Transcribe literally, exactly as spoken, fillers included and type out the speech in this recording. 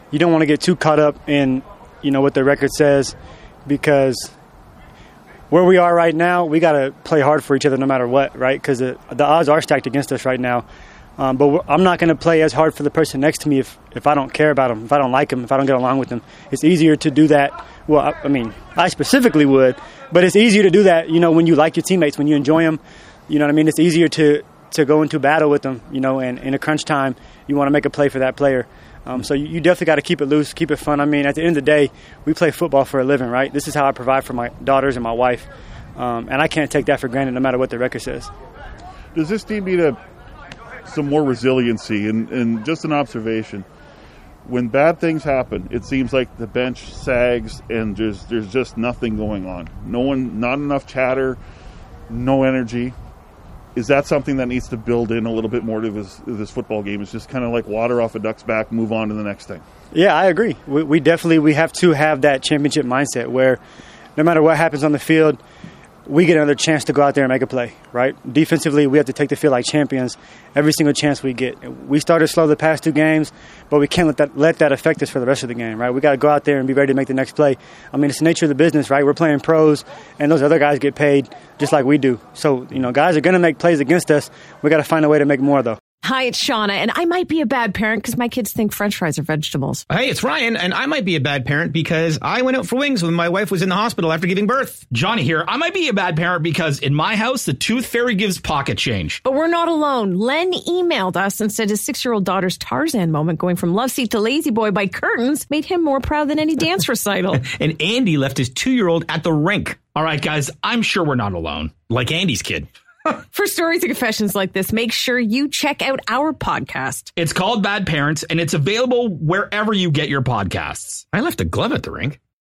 you don't want to get too caught up in, you know, what the record says, because where we are right now, we got to play hard for each other no matter what, right? Because the, the odds are stacked against us right now. Um, but I'm not going to play as hard for the person next to me if, if I don't care about them, if I don't like them, if I don't get along with them. It's easier to do that. Well, I, I mean, I specifically would, but it's easier to do that, you know, when you like your teammates, when you enjoy them. You know what I mean? It's easier to, to go into battle with them, you know, and in a crunch time, you want to make a play for that player. Um, so you, you definitely got to keep it loose, keep it fun. I mean, at the end of the day, we play football for a living, right? This is how I provide for my daughters and my wife. Um, and I can't take that for granted no matter what the record says. Does this team need a, some more resiliency? And, and just an observation, when bad things happen, it seems like the bench sags and there's, there's just nothing going on. No one, not enough chatter, no energy. Is that something that needs to build in a little bit more to this, this football game? It's just kind of like water off a duck's back, move on to the next thing. Yeah, I agree. We, we definitely we have to have that championship mindset where no matter what happens on the field, we get another chance to go out there and make a play, right? Defensively, we have to take the field like champions every single chance we get. We started slow the past two games, but we can't let that let that affect us for the rest of the game, right? We got to go out there and be ready to make the next play. I mean, it's the nature of the business, right? We're playing pros, and those other guys get paid just like we do. So, you know, guys are going to make plays against us. We got to find a way to make more, though. Hi, it's Shauna, and I might be a bad parent because my kids think French fries are vegetables. Hey, it's Ryan, and I might be a bad parent because I went out for wings when my wife was in the hospital after giving birth. Johnny here. I might be a bad parent because in my house, the tooth fairy gives pocket change. But we're not alone. Len emailed us and said his six-year-old daughter's Tarzan moment going from love seat to lazy boy by curtains made him more proud than any dance recital. And Andy left his two-year-old at the rink. All right, guys, I'm sure we're not alone. Like Andy's kid. For stories and confessions like this, make sure you check out our podcast. It's called Bad Parents, and it's available wherever you get your podcasts. I left a glove at the rink.